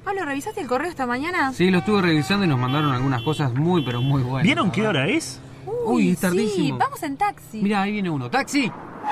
Pablo, ¿revisaste el correo esta mañana? Sí, lo estuve revisando y nos mandaron algunas cosas muy, pero muy buenas. ¿Vieron qué hora es? Uy, es tardísimo. Sí, vamos en taxi. Mira, ahí viene uno. ¡Taxi!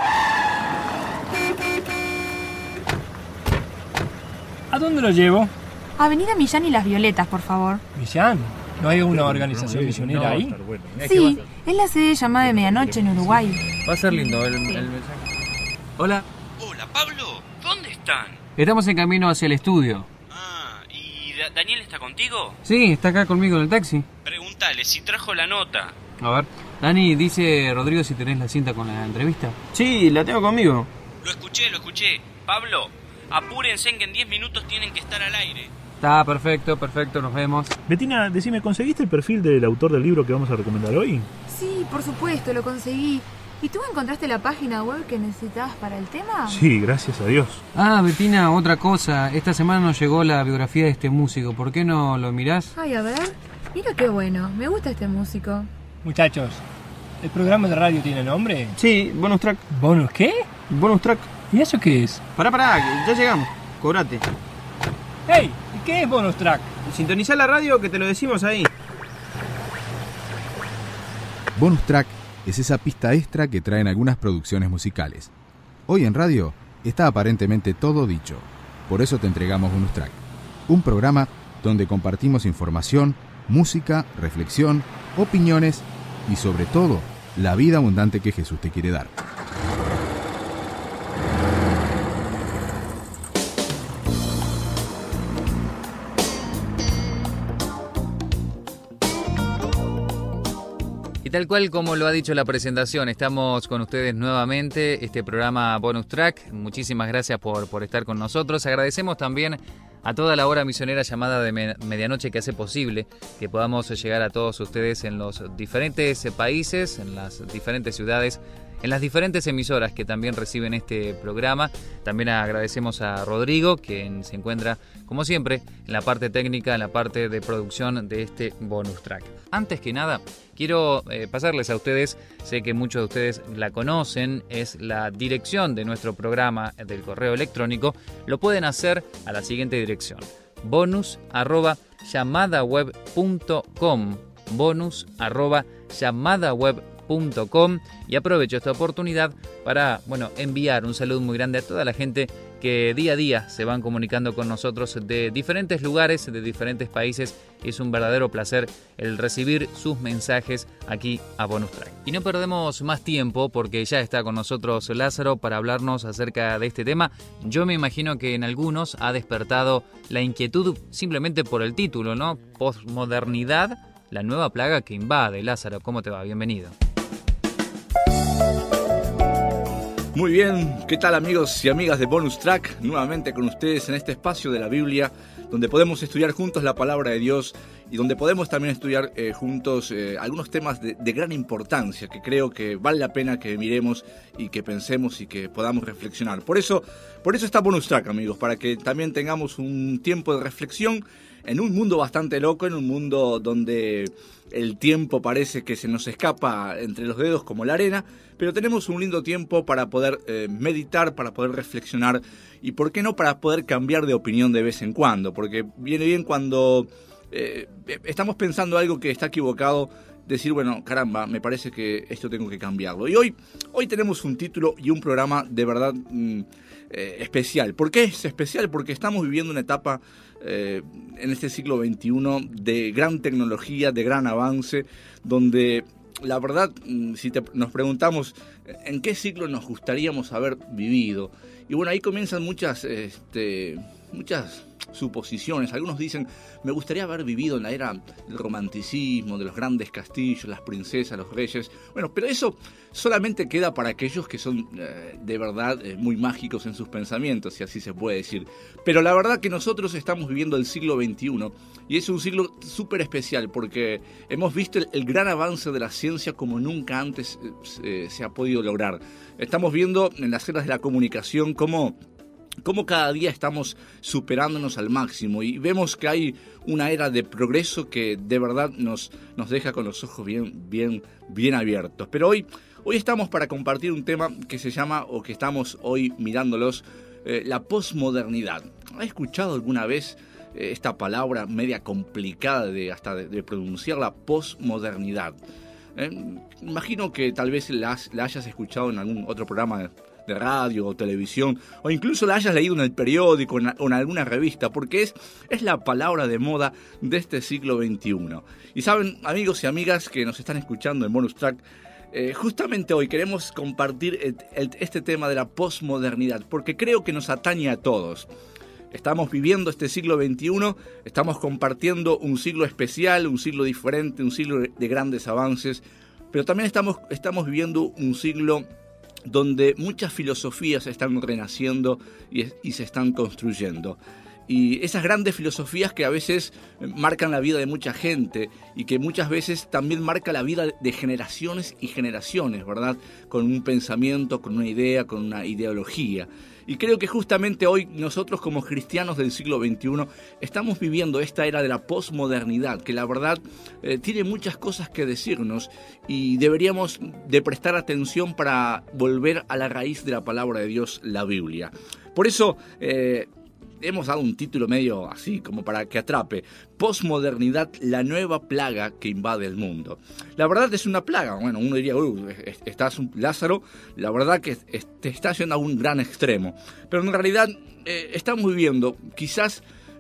¿A dónde lo llevo? Avenida Millán y Las Violetas, por favor. ¿Millán? ¿No hay una organización misionera ahí? Sí, es la sede llamada de Medianoche en Uruguay. Va a ser lindo el mensaje. Hola. Hola, Pablo. ¿Dónde están? Estamos en camino hacia el estudio. ¿Y Daniel está contigo? Sí, está acá conmigo en el taxi. Pregúntale si trajo la nota. A ver. Dani, dice Rodrigo si tenés la cinta con la entrevista. Sí, la tengo conmigo. Lo escuché. Pablo, apúrense en que en 10 minutos tienen que estar al aire. Está perfecto, nos vemos. Betina, decime, ¿conseguiste el perfil del autor del libro que vamos a recomendar hoy? Sí, por supuesto, lo conseguí. ¿Y tú encontraste la página web que necesitabas para el tema? Sí, gracias a Dios. Ah, Betina, otra cosa. Esta semana nos llegó la biografía de este músico. ¿Por qué no lo mirás? Ay, a ver. Mira qué bueno. Me gusta este músico. Muchachos, ¿el programa de radio tiene nombre? Sí, bonus track. ¿Bonus qué? Bonus track. ¿Y eso qué es? Pará, ya llegamos. Cobrate. ¡Hey! ¿Y qué es bonus track? Sintonizá la radio que te lo decimos ahí. Bonus track es esa pista extra que traen algunas producciones musicales. Hoy en radio está aparentemente todo dicho. Por eso te entregamos Bonus Track, un programa donde compartimos información, música, reflexión, opiniones y sobre todo, la vida abundante que Jesús te quiere dar. Y tal cual como lo ha dicho la presentación, estamos con ustedes nuevamente, este programa Bonus Track. Muchísimas gracias por estar con nosotros. Agradecemos también a toda la hora misionera llamada de Medianoche que hace posible que podamos llegar a todos ustedes en los diferentes países, en las diferentes ciudades, en las diferentes emisoras que también reciben este programa. También agradecemos a Rodrigo, quien se encuentra, como siempre, en la parte técnica, en la parte de producción de este Bonus Track. Antes que nada, quiero pasarles a ustedes, sé que muchos de ustedes la conocen, es la dirección de nuestro programa del correo electrónico. Lo pueden hacer a la siguiente dirección: bonus@llamadaweb.com, bonus@llamadaweb.com. Y aprovecho esta oportunidad para enviar un saludo muy grande a toda la gente que día a día se van comunicando con nosotros de diferentes lugares, de diferentes países. Es un verdadero placer el recibir sus mensajes aquí a Bonus Track. Y no perdemos más tiempo porque ya está con nosotros Lázaro para hablarnos acerca de este tema. Yo me imagino que en algunos ha despertado la inquietud simplemente por el título, ¿no? Postmodernidad, la nueva plaga que invade. Lázaro, ¿cómo te va? Bienvenido. Muy bien, ¿qué tal amigos y amigas de Bonus Track? Nuevamente con ustedes en este espacio de la Biblia, donde podemos estudiar juntos la palabra de Dios y donde podemos también estudiar juntos algunos temas de gran importancia que creo que vale la pena que miremos y que pensemos y que podamos reflexionar. Por eso está Bonus Track, amigos, para que también tengamos un tiempo de reflexión en un mundo bastante loco, en un mundo donde el tiempo parece que se nos escapa entre los dedos como la arena, pero tenemos un lindo tiempo para poder meditar, para poder reflexionar y, ¿por qué no?, para poder cambiar de opinión de vez en cuando, porque viene bien cuando estamos pensando algo que está equivocado, decir, bueno, caramba, me parece que esto tengo que cambiarlo. Y hoy tenemos un título y un programa de verdad especial. ¿Por qué es especial? Porque estamos viviendo una etapa en este siglo XXI de gran tecnología, de gran avance, donde la verdad, si nos preguntamos en qué siglo nos gustaríamos haber vivido, y bueno, ahí comienzan muchas suposiciones. Algunos dicen, me gustaría haber vivido en la era del romanticismo, de los grandes castillos, las princesas, los reyes. Bueno, pero eso solamente queda para aquellos que son de verdad muy mágicos en sus pensamientos, si así se puede decir. Pero la verdad que nosotros estamos viviendo el siglo XXI y es un siglo súper especial porque hemos visto el gran avance de la ciencia como nunca antes se ha podido lograr. Estamos viendo en las eras de la comunicación cómo cada día estamos superándonos al máximo y vemos que hay una era de progreso que de verdad nos deja con los ojos bien abiertos. Pero hoy estamos para compartir un tema que se llama, o que estamos hoy mirándolos, la posmodernidad. ¿Ha escuchado alguna vez esta palabra media complicada de pronunciar, la posmodernidad. Imagino que tal vez la hayas escuchado en algún otro programa de radio o televisión, o incluso la hayas leído en el periódico o en alguna revista, porque es la palabra de moda de este siglo XXI. Y saben, amigos y amigas que nos están escuchando en Bonus Track, justamente hoy queremos compartir este tema de la posmodernidad, porque creo que nos atañe a todos. Estamos viviendo este siglo XXI, estamos compartiendo un siglo especial, un siglo diferente, un siglo de grandes avances, pero también estamos viviendo un siglo donde muchas filosofías están renaciendo y se están construyendo. Y esas grandes filosofías que a veces marcan la vida de mucha gente y que muchas veces también marca la vida de generaciones y generaciones, ¿verdad? Con un pensamiento, con una idea, con una ideología. Y creo que justamente hoy nosotros como cristianos del siglo XXI estamos viviendo esta era de la posmodernidad, que la verdad tiene muchas cosas que decirnos y deberíamos de prestar atención para volver a la raíz de la palabra de Dios, la Biblia. Por eso hemos dado un título medio así, como para que atrape: Posmodernidad, la nueva plaga que invade el mundo. La verdad es una plaga. Bueno, uno diría, estás Lázaro, la verdad que te está yendo a un gran extremo. Pero en realidad estamos viviendo, quizás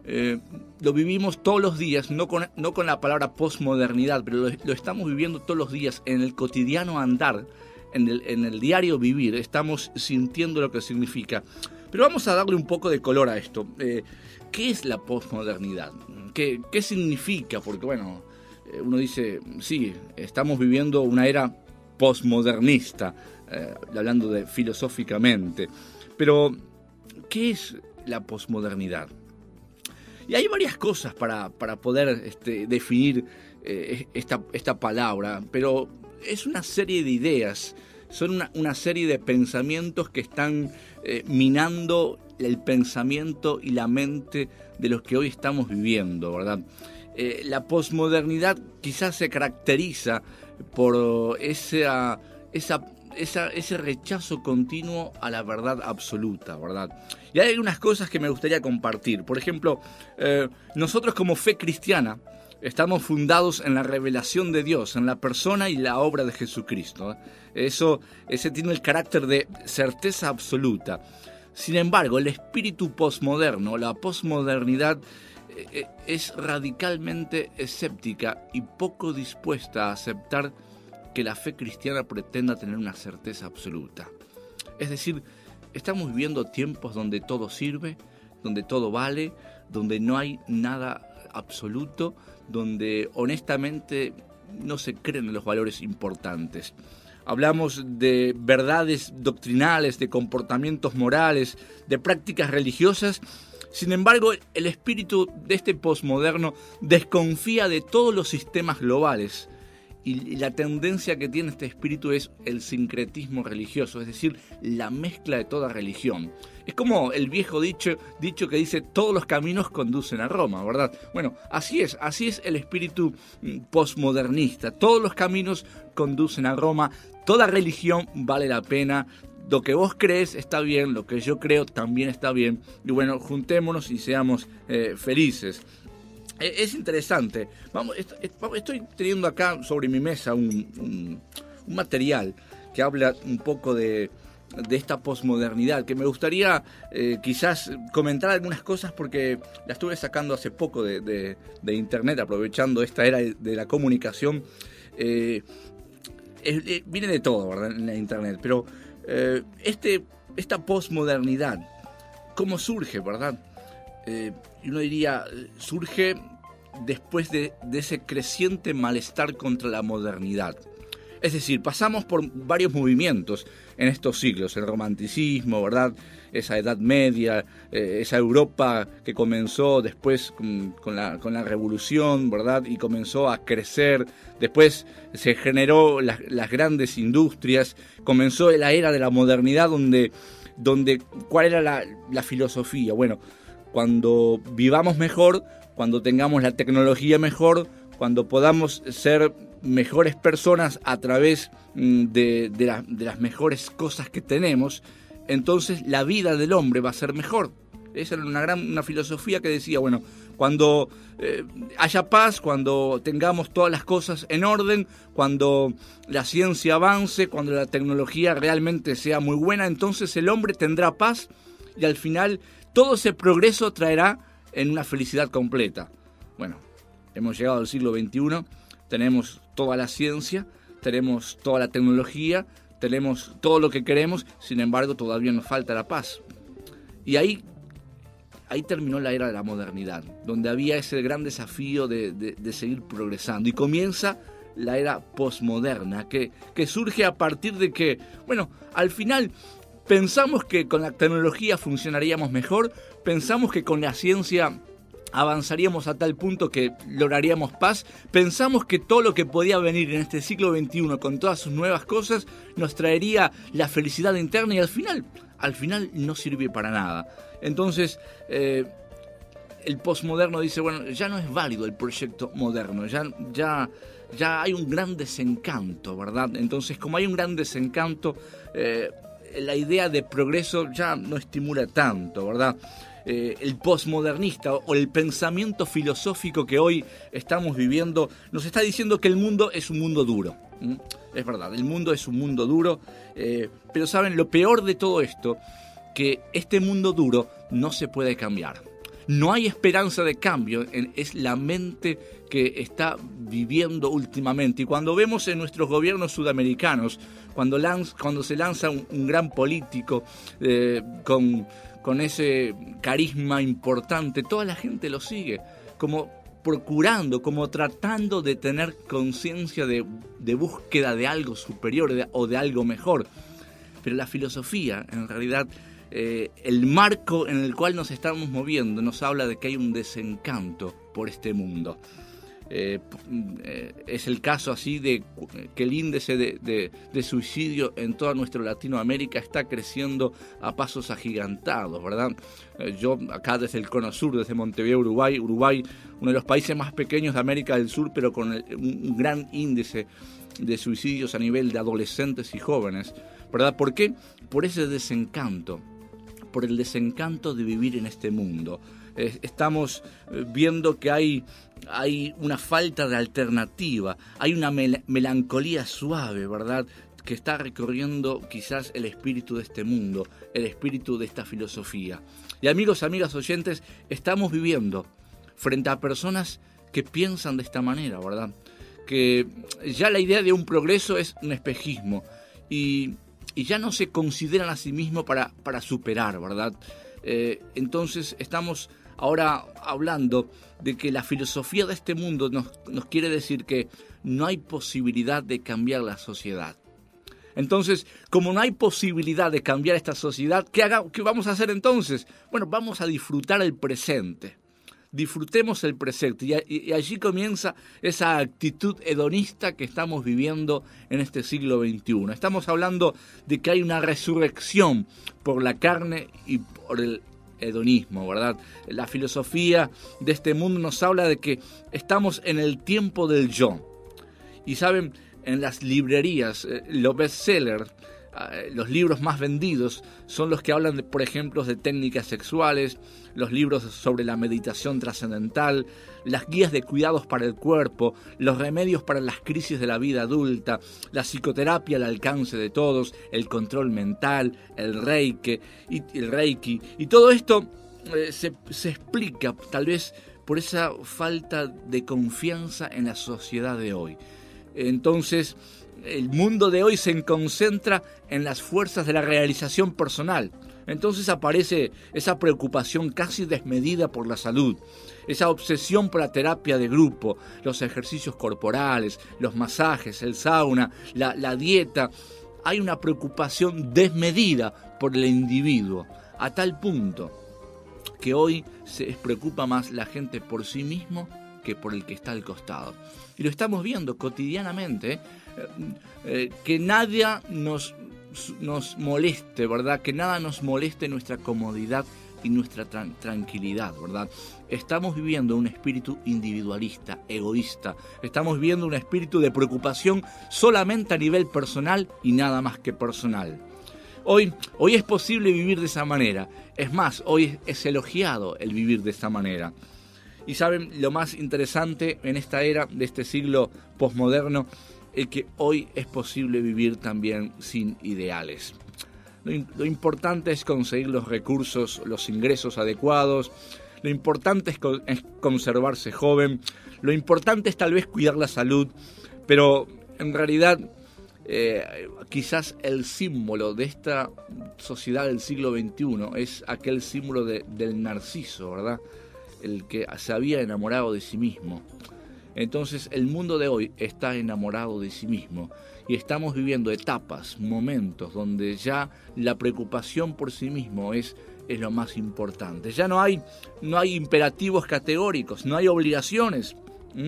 lo vivimos todos los días, no con la palabra posmodernidad, pero lo estamos viviendo todos los días en el cotidiano andar, en el diario vivir. Estamos sintiendo lo que significa. Pero vamos a darle un poco de color a esto. ¿Qué es la posmodernidad? ¿Qué significa? Porque bueno, uno dice, sí, estamos viviendo una era posmodernista, hablando filosóficamente. Pero, ¿qué es la posmodernidad? Y hay varias cosas para poder definir esta palabra, pero es una serie de ideas. Son una serie de pensamientos que están minando el pensamiento y la mente de los que hoy estamos viviendo, ¿verdad? La posmodernidad quizás se caracteriza por ese rechazo continuo a la verdad absoluta, ¿verdad? Y hay algunas cosas que me gustaría compartir. Por ejemplo, nosotros como fe cristiana estamos fundados en la revelación de Dios, en la persona y la obra de Jesucristo. Ese tiene el carácter de certeza absoluta. Sin embargo, el espíritu posmoderno, la posmodernidad, es radicalmente escéptica y poco dispuesta a aceptar que la fe cristiana pretenda tener una certeza absoluta. Es decir, estamos viviendo tiempos donde todo sirve, donde todo vale, donde no hay nada absoluto, donde honestamente no se creen en los valores importantes. Hablamos de verdades doctrinales, de comportamientos morales, de prácticas religiosas. Sin embargo, el espíritu de este posmoderno desconfía de todos los sistemas globales. Y la tendencia que tiene este espíritu es el sincretismo religioso, es decir, la mezcla de toda religión. Es como el viejo dicho que dice: todos los caminos conducen a Roma, ¿verdad? Bueno, así es el espíritu posmodernista. Todos los caminos conducen a Roma, toda religión vale la pena. Lo que vos crees está bien, lo que yo creo también está bien. Y bueno, juntémonos y seamos felices. Es interesante. Estoy teniendo acá sobre mi mesa un material que habla un poco de esta posmodernidad, que me gustaría quizás comentar algunas cosas porque la estuve sacando hace poco de internet, aprovechando esta era de la comunicación. Viene de todo, ¿verdad?, en la internet, pero esta posmodernidad, ¿cómo surge, verdad? Y uno diría, surge después de ese creciente malestar contra la modernidad. Es decir, pasamos por varios movimientos en estos siglos: el romanticismo, ¿verdad?, esa Edad Media, esa Europa que comenzó después con la Revolución, ¿verdad?, y comenzó a crecer. Después se generó las grandes industrias, comenzó la era de la modernidad donde ¿cuál era la filosofía? Bueno, cuando vivamos mejor, cuando tengamos la tecnología mejor, cuando podamos ser mejores personas a través de las mejores cosas que tenemos, entonces la vida del hombre va a ser mejor. Esa era una filosofía que decía, bueno, cuando haya paz, cuando tengamos todas las cosas en orden, cuando la ciencia avance, cuando la tecnología realmente sea muy buena, entonces el hombre tendrá paz y al final todo ese progreso traerá en una felicidad completa. Bueno, hemos llegado al siglo XXI, tenemos toda la ciencia, tenemos toda la tecnología, tenemos todo lo que queremos, sin embargo todavía nos falta la paz. Y ahí terminó la era de la modernidad, donde había ese gran desafío de seguir progresando. Y comienza la era posmoderna, que surge a partir de que, bueno, al final pensamos que con la tecnología funcionaríamos mejor, pensamos que con la ciencia avanzaríamos a tal punto que lograríamos paz, pensamos que todo lo que podía venir en este siglo XXI con todas sus nuevas cosas nos traería la felicidad interna y al final no sirve para nada. Entonces el posmoderno dice, bueno, ya no es válido el proyecto moderno, ya hay un gran desencanto, ¿verdad? Entonces, como hay un gran desencanto, la idea de progreso ya no estimula tanto, ¿verdad? El posmodernista o el pensamiento filosófico que hoy estamos viviendo nos está diciendo que el mundo es un mundo duro. Es verdad, el mundo es un mundo duro, pero saben, lo peor de todo esto, que este mundo duro no se puede cambiar. No hay esperanza de cambio, es la mente que está viviendo últimamente. Y cuando vemos en nuestros gobiernos sudamericanos, cuando se lanza un gran político con ese carisma importante, toda la gente lo sigue, como procurando, como tratando de tener conciencia de búsqueda de algo superior o de algo mejor. Pero la filosofía, en realidad, el marco en el cual nos estamos moviendo nos habla de que hay un desencanto por este mundo. Es el caso así de que el índice de suicidio en toda nuestra Latinoamérica está creciendo a pasos agigantados, ¿verdad? Yo acá desde el Cono Sur, desde Montevideo, Uruguay, uno de los países más pequeños de América del Sur, pero con un gran índice de suicidios a nivel de adolescentes y jóvenes, ¿verdad? ¿Por qué? Por ese desencanto, por el desencanto de vivir en este mundo. Estamos viendo que hay una falta de alternativa, hay una melancolía suave, ¿verdad?, que está recorriendo quizás el espíritu de este mundo, el espíritu de esta filosofía. Y amigos, amigas oyentes, estamos viviendo frente a personas que piensan de esta manera, ¿verdad?, que ya la idea de un progreso es un espejismo y ya no se consideran a sí mismos para superar, ¿verdad? Entonces estamos ahora hablando de que la filosofía de este mundo nos quiere decir que no hay posibilidad de cambiar la sociedad. Entonces, como no hay posibilidad de cambiar esta sociedad, ¿qué vamos a hacer entonces? Bueno, vamos a disfrutar el presente. Disfrutemos el presente y allí comienza esa actitud hedonista que estamos viviendo en este siglo XXI. Estamos hablando de que hay una resurrección por la carne y por el hedonismo, ¿verdad? La filosofía de este mundo nos habla de que estamos en el tiempo del yo. Y saben, en las librerías, los bestsellers, los libros más vendidos son los que hablan, por ejemplo, de técnicas sexuales, los libros sobre la meditación trascendental, las guías de cuidados para el cuerpo, los remedios para las crisis de la vida adulta, la psicoterapia al alcance de todos, el control mental, el reiki, y todo esto se explica tal vez por esa falta de confianza en la sociedad de hoy. Entonces, el mundo de hoy se concentra en las fuerzas de la realización personal. Entonces aparece esa preocupación casi desmedida por la salud, esa obsesión por la terapia de grupo, los ejercicios corporales, los masajes, el sauna, la dieta. Hay una preocupación desmedida por el individuo, a tal punto que hoy se preocupa más la gente por sí mismo que por el que está al costado. Y lo estamos viendo cotidianamente, que nadie nos moleste, ¿verdad? Que nada nos moleste nuestra comodidad y nuestra tranquilidad, ¿verdad? Estamos viviendo un espíritu individualista, egoísta. Estamos viviendo un espíritu de preocupación solamente a nivel personal y nada más que personal. Hoy es posible vivir de esa manera. Es más, hoy es elogiado el vivir de esta manera. Y saben, lo más interesante en esta era de este siglo posmoderno es que hoy es posible vivir también sin ideales. Lo importante es conseguir los recursos, los ingresos adecuados. Lo importante es conservarse joven. Lo importante es tal vez cuidar la salud. Pero en realidad, quizás el símbolo de esta sociedad del siglo XXI es aquel símbolo del narciso, ¿verdad? El que se había enamorado de sí mismo. Entonces el mundo de hoy está enamorado de sí mismo y estamos viviendo etapas, momentos donde ya la preocupación por sí mismo es lo más importante. Ya no hay imperativos categóricos, no hay obligaciones.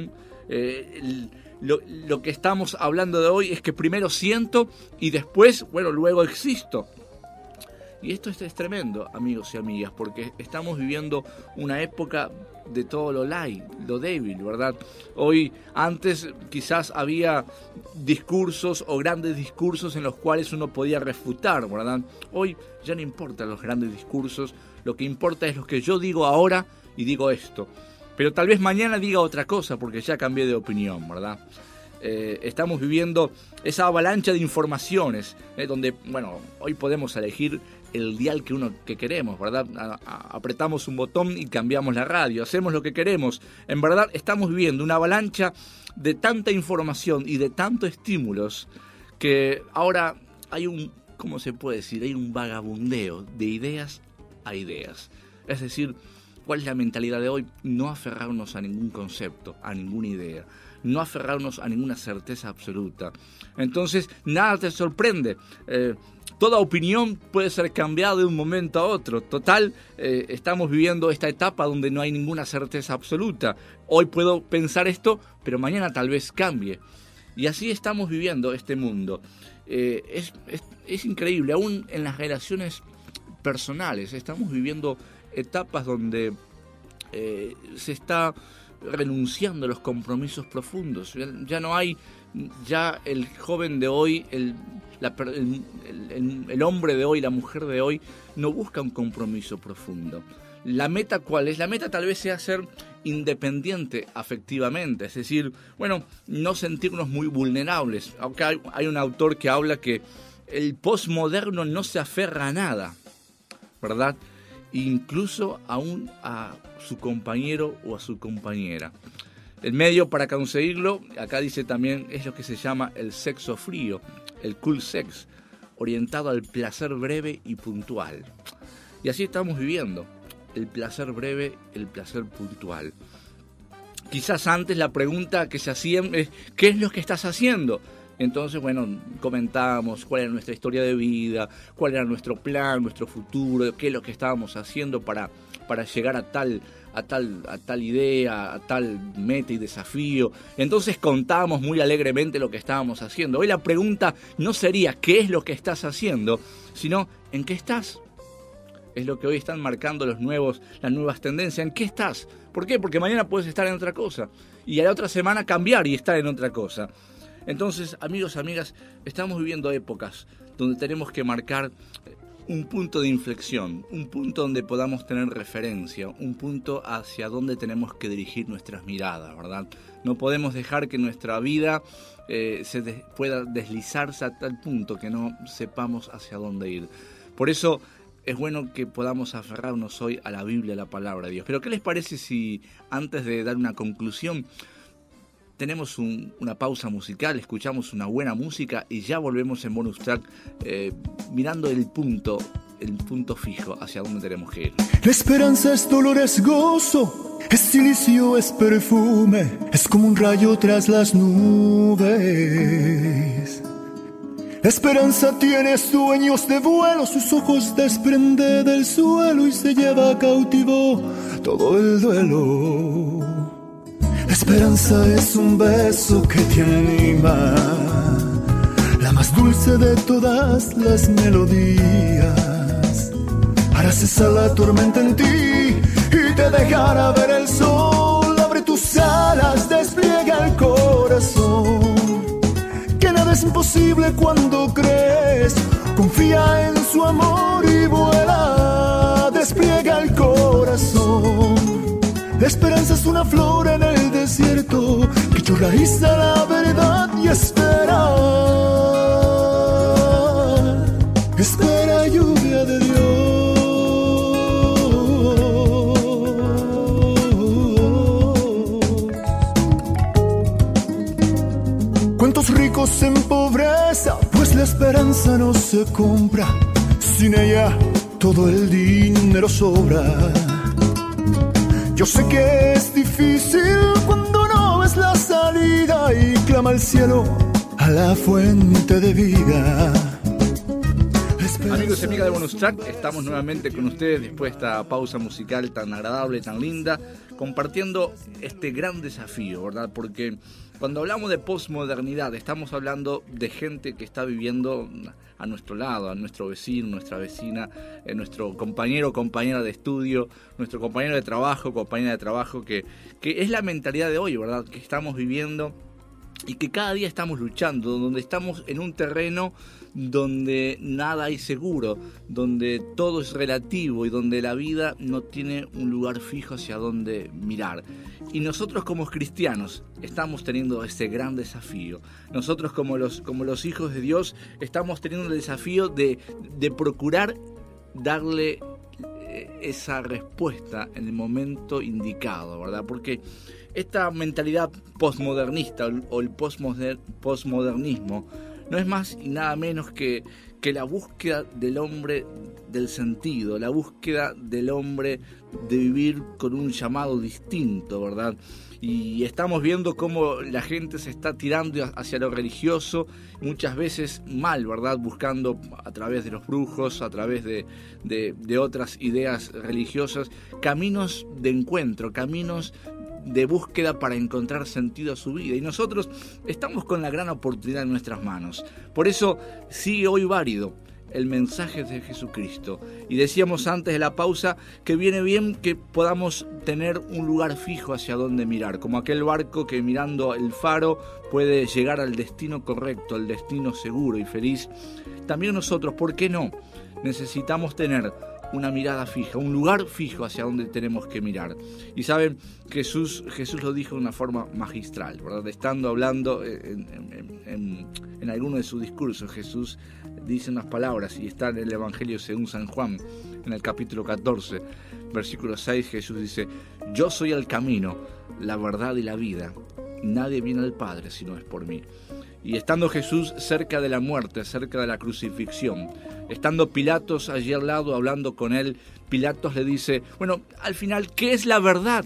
Lo que estamos hablando de hoy es que primero siento y después, luego existo. Y esto es tremendo, amigos y amigas, porque estamos viviendo una época de todo lo light, lo débil, ¿verdad? Hoy, antes quizás había discursos o grandes discursos en los cuales uno podía refutar, ¿verdad? Hoy ya no importan los grandes discursos, lo que importa es lo que yo digo ahora y digo esto. Pero tal vez mañana diga otra cosa porque ya cambié de opinión, ¿verdad? Estamos viviendo esa avalancha de informaciones, donde, hoy podemos elegir el dial que queremos, ¿verdad? Apretamos un botón y cambiamos la radio, hacemos lo que queremos. En verdad estamos viviendo una avalancha de tanta información y de tantos estímulos que ahora hay ¿cómo se puede decir? Hay un vagabundeo de ideas a ideas. Es decir, ¿cuál es la mentalidad de hoy? No aferrarnos a ningún concepto, a ninguna idea. No aferrarnos a ninguna certeza absoluta. Entonces, nada te sorprende. Toda opinión puede ser cambiada de un momento a otro. Total, estamos viviendo esta etapa donde no hay ninguna certeza absoluta. Hoy puedo pensar esto, pero mañana tal vez cambie. Y así estamos viviendo este mundo. Es increíble, aún en las relaciones personales. Estamos viviendo etapas donde se está renunciando a los compromisos profundos. Ya no hay, ya el joven de hoy, el hombre de hoy, la mujer de hoy, no busca un compromiso profundo. ¿La meta cuál es? La meta tal vez sea ser independiente afectivamente, es decir, no sentirnos muy vulnerables. Aunque hay un autor que habla que el posmoderno no se aferra a nada, ¿verdad? Incluso aún a su compañero o a su compañera. El medio para conseguirlo, acá dice también, es lo que se llama el sexo frío, el cool sex, orientado al placer breve y puntual. Y así estamos viviendo, el placer breve, el placer puntual. Quizás antes la pregunta que se hacían es, ¿qué es lo que estás haciendo? Entonces, comentábamos cuál era nuestra historia de vida, cuál era nuestro plan, nuestro futuro, qué es lo que estábamos haciendo para llegar a tal idea, a tal meta y desafío. Entonces contábamos muy alegremente lo que estábamos haciendo. Hoy la pregunta no sería ¿qué es lo que estás haciendo?, sino ¿en qué estás? Es lo que hoy están marcando las nuevas tendencias. ¿En qué estás? ¿Por qué? Porque mañana puedes estar en otra cosa y a la otra semana cambiar y estar en otra cosa. Entonces, amigos, amigas, estamos viviendo épocas donde tenemos que marcar un punto de inflexión, un punto donde podamos tener referencia, un punto hacia donde tenemos que dirigir nuestras miradas, ¿verdad? No podemos dejar que nuestra vida pueda deslizarse a tal punto que no sepamos hacia dónde ir. Por eso es bueno que podamos aferrarnos hoy a la Biblia, a la palabra de Dios. Pero ¿qué les parece si antes de dar una conclusión tenemos una pausa musical, escuchamos una buena música y ya volvemos en Bonus Track mirando el punto fijo hacia dónde tenemos que ir? La esperanza es dolor, es gozo, es silicio, es perfume, es como un rayo tras las nubes. La esperanza tiene sueños de vuelo, sus ojos desprende del suelo y se lleva cautivo todo el duelo. La esperanza es un beso que te anima, la más dulce de todas las melodías. Hará cesar la tormenta en ti y te dejará ver el sol. Abre tus alas, despliega el corazón, que nada es imposible cuando crees. Confía en su amor y vuela, despliega el corazón. La esperanza es una flor en el desierto que echó raíz a la verdad y espera. Espera lluvia de Dios. Cuántos ricos en pobreza, pues la esperanza no se compra. Sin ella todo el dinero sobra. Yo sé que es difícil cuando no ves la salida y clama al cielo a la fuente de vida. Amigos y amigas de Bonus Track, estamos nuevamente con ustedes después de esta pausa musical tan agradable, tan linda, compartiendo este gran desafío, ¿verdad? Porque cuando hablamos de posmodernidad, estamos hablando de gente que está viviendo a nuestro lado, a nuestro vecino, nuestra vecina, nuestro compañero o compañera de estudio, nuestro compañero de trabajo, compañera de trabajo, que es la mentalidad de hoy, ¿verdad? Que estamos viviendo y que cada día estamos luchando, donde estamos en un terreno donde nada hay seguro, donde todo es relativo y donde la vida no tiene un lugar fijo hacia donde mirar. Y nosotros como cristianos estamos teniendo ese gran desafío. Nosotros como los hijos de Dios estamos teniendo el desafío de procurar darle esa respuesta en el momento indicado, ¿verdad? Porque esta mentalidad posmodernista o el posmodernismo no es más y nada menos que la búsqueda del hombre del sentido, la búsqueda del hombre de vivir con un llamado distinto, ¿verdad? Y estamos viendo cómo la gente se está tirando hacia lo religioso, muchas veces mal, ¿verdad? Buscando a través de los brujos, a través de otras ideas religiosas, caminos de encuentro, caminos de búsqueda para encontrar sentido a su vida. Y nosotros estamos con la gran oportunidad en nuestras manos. Por eso sigue hoy válido el mensaje de Jesucristo. Y decíamos antes de la pausa que viene bien que podamos tener un lugar fijo hacia donde mirar, como aquel barco que mirando el faro puede llegar al destino correcto, al destino seguro y feliz. También nosotros, ¿por qué no? Necesitamos tener una mirada fija, un lugar fijo hacia donde tenemos que mirar. Y saben, Jesús lo dijo de una forma magistral, ¿verdad? Estando hablando en alguno de sus discursos, Jesús dice unas palabras y está en el Evangelio según San Juan, en el capítulo 14, versículo 6, Jesús dice: yo soy el camino, la verdad y la vida. Nadie viene al Padre si no es por mí. Y estando Jesús cerca de la muerte, cerca de la crucifixión, estando Pilatos allí al lado hablando con él, Pilatos le dice: bueno, al final, ¿qué es la verdad?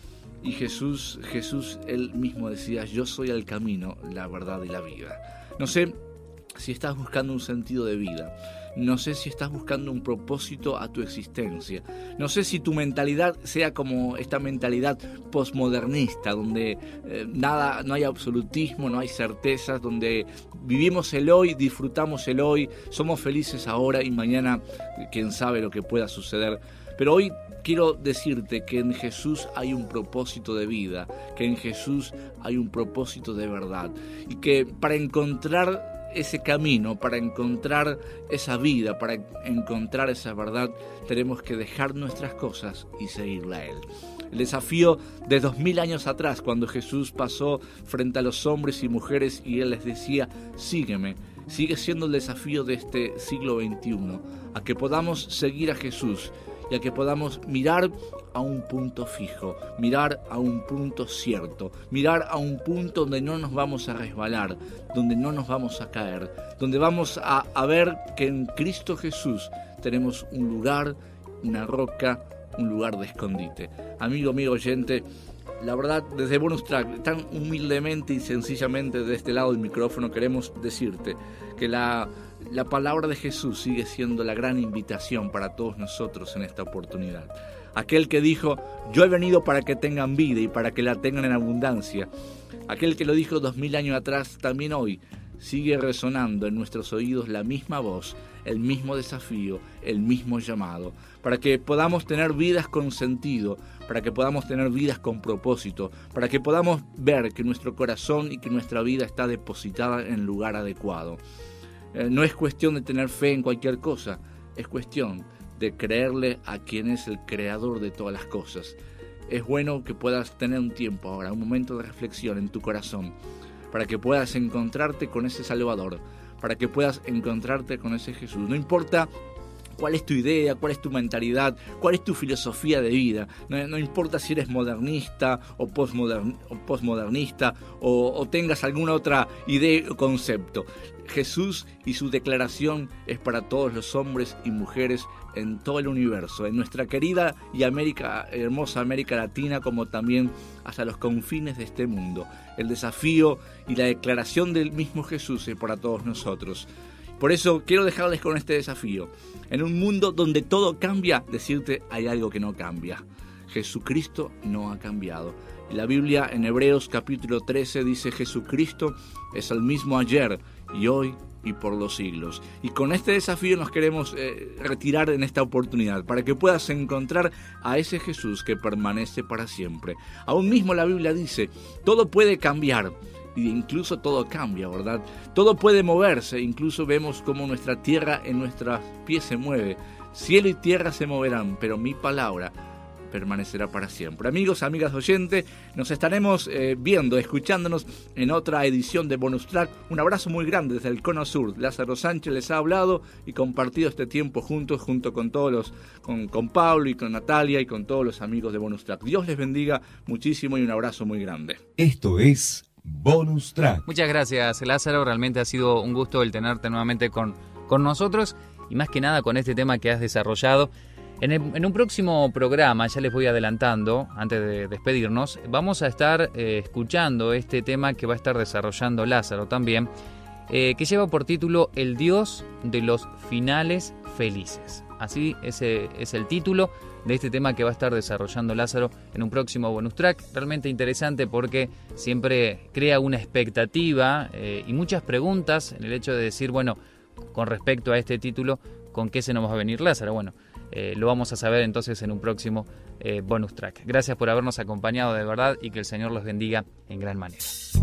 Y Jesús él mismo decía: yo soy el camino, la verdad y la vida. No sé si estás buscando un sentido de vida. No sé si estás buscando un propósito a tu existencia. No sé si tu mentalidad sea como esta mentalidad posmodernista, donde no hay absolutismo, no hay certezas, donde vivimos el hoy, disfrutamos el hoy, somos felices ahora y mañana quién sabe lo que pueda suceder. Pero hoy quiero decirte que en Jesús hay un propósito de vida, que en Jesús hay un propósito de verdad y que para encontrar ese camino, para encontrar esa vida, para encontrar esa verdad, tenemos que dejar nuestras cosas y seguirle a Él. El desafío de 2000 años atrás, cuando Jesús pasó frente a los hombres y mujeres y Él les decía: sígueme, sigue siendo el desafío de este siglo XXI, a que podamos seguir a Jesús y a que podamos mirar a un punto fijo, mirar a un punto cierto, mirar a un punto donde no nos vamos a resbalar, donde no nos vamos a caer, donde vamos a ver que en Cristo Jesús tenemos un lugar, una roca, un lugar de escondite. Amigo oyente, la verdad, desde Bonus Track, tan humildemente y sencillamente de este lado del micrófono, queremos decirte que la palabra de Jesús sigue siendo la gran invitación para todos nosotros en esta oportunidad. Aquel que dijo: yo he venido para que tengan vida y para que la tengan en abundancia. Aquel que lo dijo 2000 años atrás, también hoy sigue resonando en nuestros oídos la misma voz, el mismo desafío, el mismo llamado, para que podamos tener vidas con sentido, para que podamos tener vidas con propósito, para que podamos ver que nuestro corazón y que nuestra vida está depositada en el lugar adecuado. No es cuestión de tener fe en cualquier cosa, Es cuestión de creerle a quien es el creador de todas las cosas. Es bueno que puedas tener un tiempo ahora, un momento de reflexión en tu corazón, para que puedas encontrarte con ese Salvador, para que puedas encontrarte con ese Jesús. No importa cuál es tu idea, cuál es tu mentalidad, cuál es tu filosofía de vida. No importa si eres modernista o postmodernista o tengas alguna otra idea o concepto. Jesús y su declaración es para todos los hombres y mujeres en todo el universo, en nuestra querida y hermosa América Latina, como también hasta los confines de este mundo. El desafío y la declaración del mismo Jesús es para todos nosotros. Por eso quiero dejarles con este desafío. En un mundo donde todo cambia, decirte hay algo que no cambia. Jesucristo no ha cambiado. Y la Biblia en Hebreos capítulo 13 dice: Jesucristo es el mismo ayer y hoy y por los siglos. Y con este desafío nos queremos retirar en esta oportunidad, para que puedas encontrar a ese Jesús que permanece para siempre. Aún mismo la Biblia dice: todo puede cambiar. Y incluso todo cambia, ¿verdad? Todo puede moverse, incluso vemos cómo nuestra tierra en nuestros pies se mueve. Cielo y tierra se moverán, pero mi palabra permanecerá para siempre. Amigos, amigas oyentes, nos estaremos viendo, escuchándonos en otra edición de Bonus Track. Un abrazo muy grande desde el Cono Sur. Lázaro Sánchez les ha hablado y compartido este tiempo junto con todos con Pablo y con Natalia y con todos los amigos de Bonus Track. Dios les bendiga muchísimo y un abrazo muy grande. Esto es Bonus Track. Muchas gracias, Lázaro. Realmente ha sido un gusto el tenerte nuevamente con nosotros y más que nada con este tema que has desarrollado. En un próximo programa, ya les voy adelantando, antes de despedirnos, vamos a estar escuchando este tema que va a estar desarrollando Lázaro también, que lleva por título El Dios de los Finales Felices. Así es el título de este tema que va a estar desarrollando Lázaro en un próximo bonus track. Realmente interesante porque siempre crea una expectativa y muchas preguntas en el hecho de decir, bueno, con respecto a este título, ¿con qué se nos va a venir Lázaro? Bueno, lo vamos a saber entonces en un próximo bonus track. Gracias por habernos acompañado de verdad y que el Señor los bendiga en gran manera.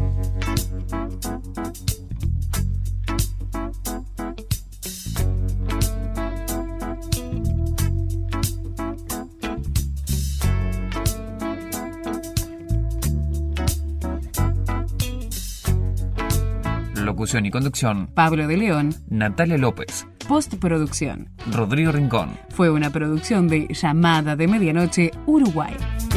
Locución y conducción: Pablo de León, Natalia López. Postproducción: Rodrigo Rincón. Fue una producción de Llamada de Medianoche, Uruguay.